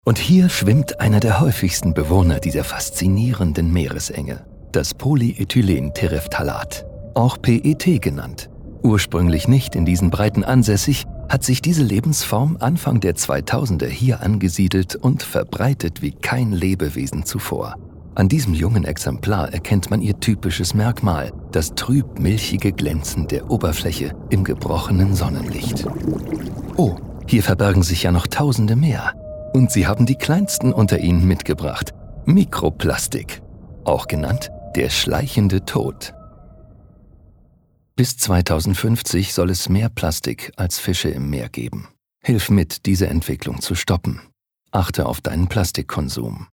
Und hier schwimmt einer der häufigsten Bewohner dieser faszinierenden Meeresenge, das Polyethylenterephthalat, auch PET genannt. Ursprünglich nicht in diesen Breiten ansässig, hat sich diese Lebensform Anfang der 2000er hier angesiedelt und verbreitet wie kein Lebewesen zuvor. An diesem jungen Exemplar erkennt man ihr typisches Merkmal, das trüb-milchige Glänzen der Oberfläche im gebrochenen Sonnenlicht. Oh, hier verbergen sich ja noch Tausende mehr. Und sie haben die kleinsten unter ihnen mitgebracht: Mikroplastik, auch genannt der schleichende Tod. Bis 2050 soll es mehr Plastik als Fische im Meer geben. Hilf mit, diese Entwicklung zu stoppen. Achte auf deinen Plastikkonsum.